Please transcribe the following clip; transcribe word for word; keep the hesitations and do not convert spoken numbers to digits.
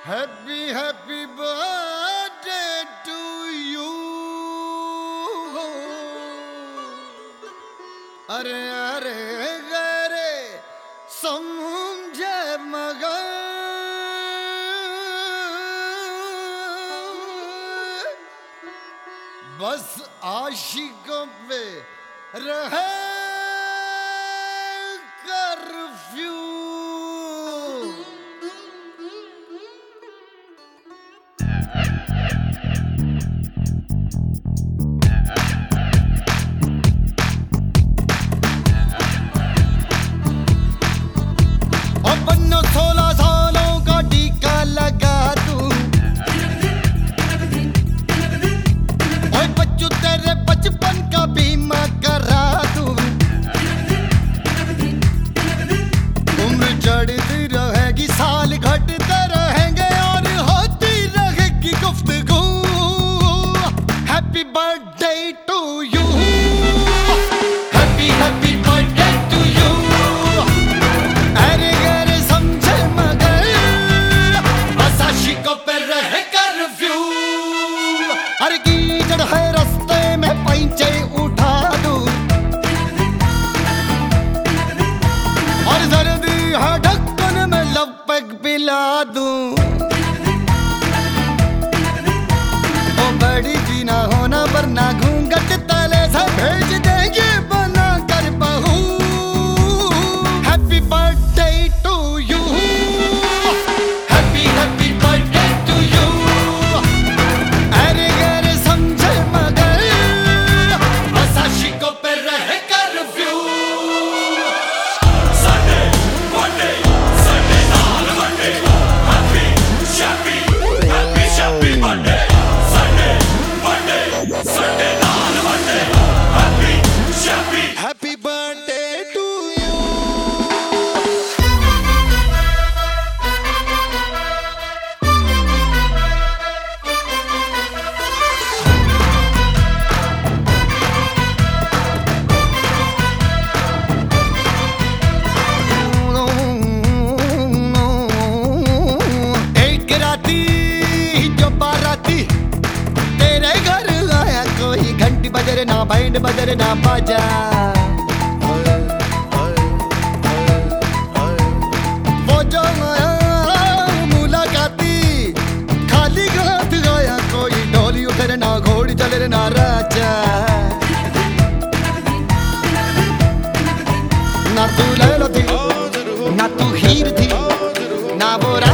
Happy, happy birthday to you. अरे अरे गरे समझे मगर बस आशिकों पे रहे कर्फ्यू। सोलह सालों का टीका लगा दूं ओए बच्चू तेरे बचपन का बीमा करा दूं। उम्र चढ़ती रहेगी साल घटते रहेंगे और होती रहेगी गुफ्तगू। Happy birthday to you, happy happy birthday to you. हर कीचड़ है रास्ते में पैंचे उठा दूं और सर्दी है ढक्कन में लपक पिला दूं। ओ बड़ी जी ना होना वरना घूंघट तले से भेज देंगे बना कर बहू। Happy birthday to you, happy happy birthday to you. Happy birthday to you. एक राती जो बाराती तेरे घर आया कोई घंटी बजरे ना बैंड बजरे ना बाजा। वो जो मुलाकाती खाली हाथ आया कोई ढोली उतरे ना घोड़ी चले ना राजा। ना तू लैला थी ना तू हीर थी ना वो